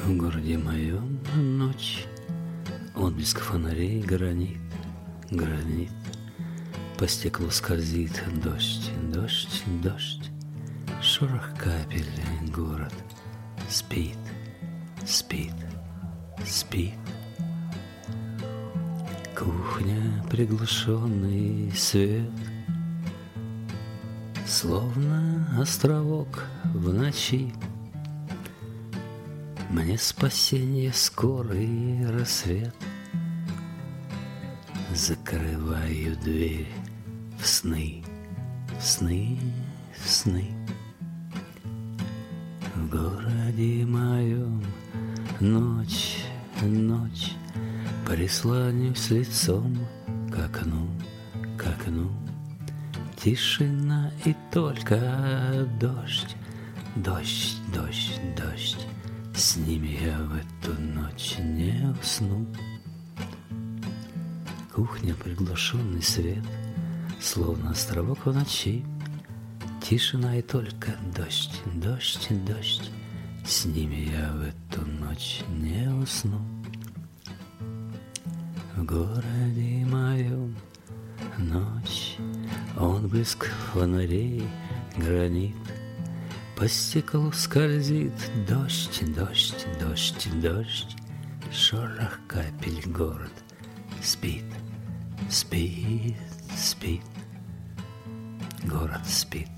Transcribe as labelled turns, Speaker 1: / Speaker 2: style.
Speaker 1: В городе моем ночь, отблеск фонарей гранит, гранит. По стеклу скользит дождь, дождь, дождь. Шорох капель, город спит, спит, спит. Кухня, приглушенный свет, словно островок в ночи. Мне спасенье скорый рассвет. Закрываю дверь в сны, в сны, в сны. В городе моем ночь, ночь. Прислонюсь лицом к окну, к окну. Тишина и только дождь, дождь, дождь, дождь. С ними я в эту ночь не усну. Кухня, приглушенный свет, словно островок в ночи. Тишина и только дождь, дождь, дождь. С ними я в эту ночь не усну. В городе моем ночь, отблеск фонарей гранит. По стеклу скользит дождь, дождь, дождь, дождь. Шорох капель, город спит, спит, спит. Город спит.